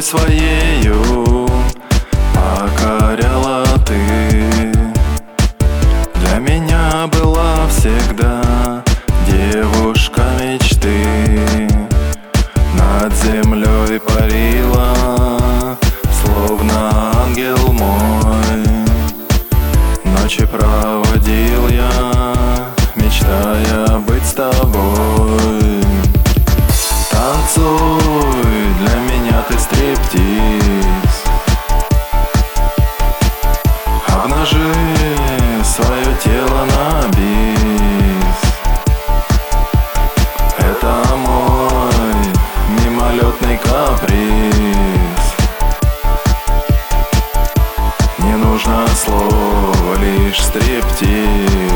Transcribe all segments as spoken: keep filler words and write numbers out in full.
своею покоряла ты. Для меня была всегда девушка мечты. Над землей парила, словно ангел мой. Ночи проводил я, мечтая быть с тобой. Танцуй, для меня ты стриптиз. Обнажи свое тело на бис. Это мой мимолетный каприз. Не нужно слова, лишь стриптиз.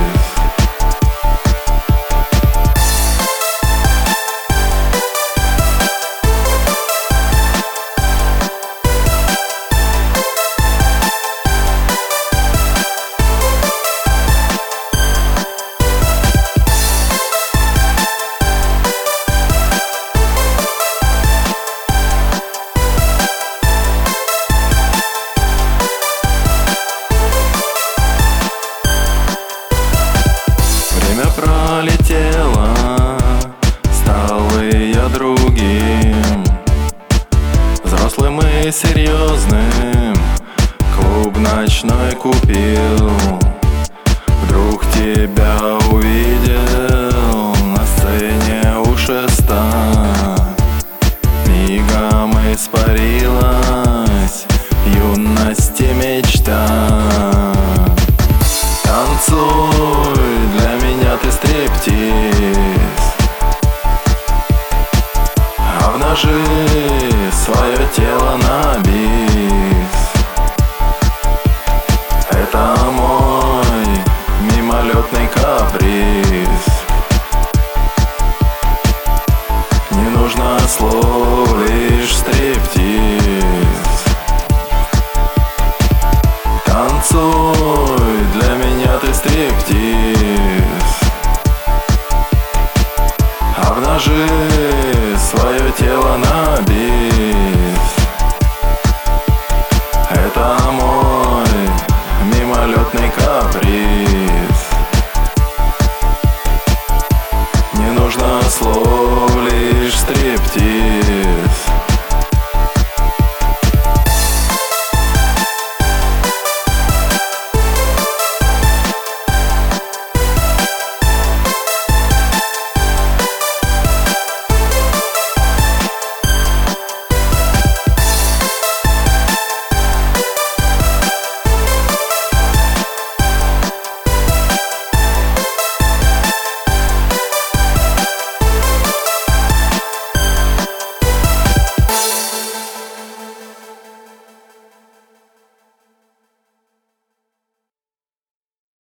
Время пролетело, стал и я другим, взрослым и серьезным, клуб ночной купил. Вдруг тебя увидел на сцене у шеста. Мигом испарилась юность и мечта. Танцуй, для меня ты стриптиз. Обнажи свое тело на бис. Это мой мимолетный каприз. Не нужно слов, лишь стриптиз. Танцуй, для меня ты стриптиз. Обнажи свое тело на бис. Это мой мимолетный каприз. Не нужно слов, лишь стриптиз.